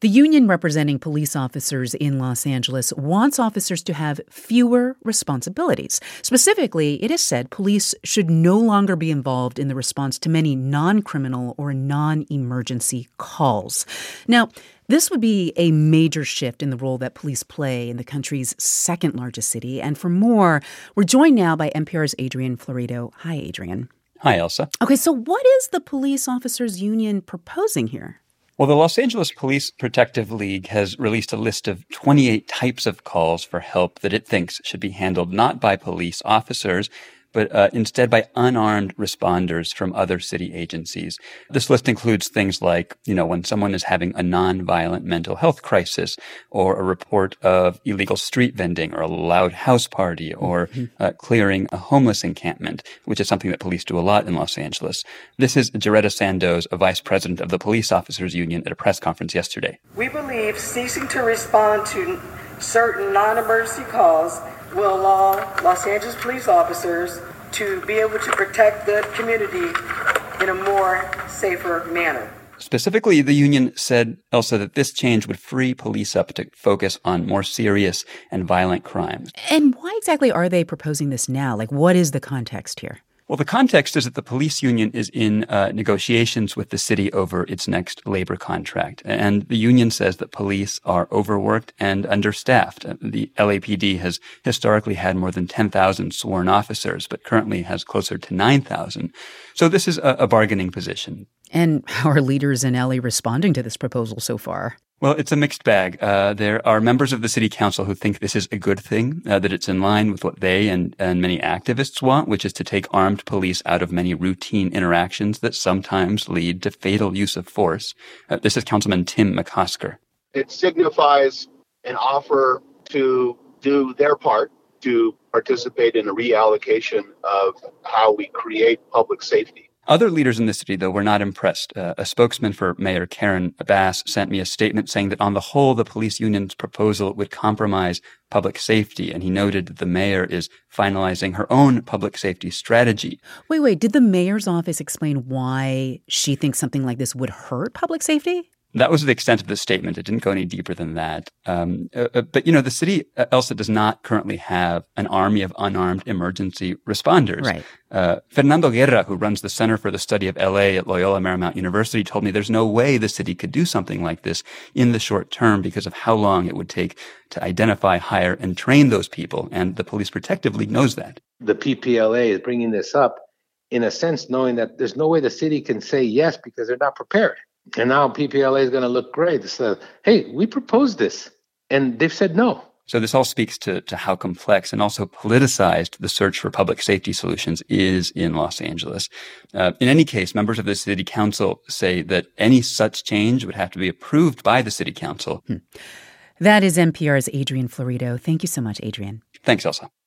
The union representing police officers in Los Angeles wants officers to have fewer responsibilities. Specifically, it has said police should no longer be involved in the response to many non-criminal or non-emergency calls. Now, this would be a major shift in the role that police play in the country's second largest city. And for more, we're joined now by NPR's Adrian Florido. Hi, Adrian. Hi, Elsa. Okay, so what is the police officers union proposing here? Well, the Los Angeles Police Protective League has released a list of 28 types of calls for help that it thinks should be handled not by police officers, but instead by unarmed responders from other city agencies. This list includes things like, when someone is having a nonviolent mental health crisis, or a report of illegal street vending, or a loud house party, or clearing a homeless encampment, which is something that police do a lot in Los Angeles. This is Jaretta Sandoz, a vice president of the Police Officers Union, at a press conference yesterday. We believe ceasing to respond to certain non-emergency calls will allow Los Angeles police officers to be able to protect the community in a more safer manner. Specifically, the union said, Elsa, that this change would free police up to focus on more serious and violent crimes. And why exactly are they proposing this now? What is the context here? Well, the context is that the police union is in negotiations with the city over its next labor contract. And the union says that police are overworked and understaffed. The LAPD has historically had more than 10,000 sworn officers, but currently has closer to 9,000. So this is a bargaining position. And how are leaders in LA responding to this proposal so far? Well, it's a mixed bag. There are members of the city council who think this is a good thing, that it's in line with what they and many activists want, which is to take armed police out of many routine interactions that sometimes lead to fatal use of force. This is Councilman Tim McCosker. It signifies an offer to do their part to participate in a reallocation of how we create public safety. Other leaders in the city, though, were not impressed. A spokesman for Mayor Karen Bass sent me a statement saying that on the whole, the police union's proposal would compromise public safety. And he noted that the mayor is finalizing her own public safety strategy. Wait. Did the mayor's office explain why she thinks something like this would hurt public safety? That was the extent of the statement. It didn't go any deeper than that. But, the city, Elsa, does not currently have an army of unarmed emergency responders. Right. Fernando Guerra, who runs the Center for the Study of LA at Loyola Marymount University, told me there's no way the city could do something like this in the short term because of how long it would take to identify, hire, and train those people. And the Police Protective League knows that. The PPLA is bringing this up in a sense, knowing that there's no way the city can say yes because they're not prepared. And now PPLA is going to look great. They said, hey, we proposed this. And they've said no. So this all speaks to how complex and also politicized the search for public safety solutions is in Los Angeles. In any case, members of the city council say that any such change would have to be approved by the city council. That is NPR's Adrian Florido. Thank you so much, Adrian. Thanks, Elsa.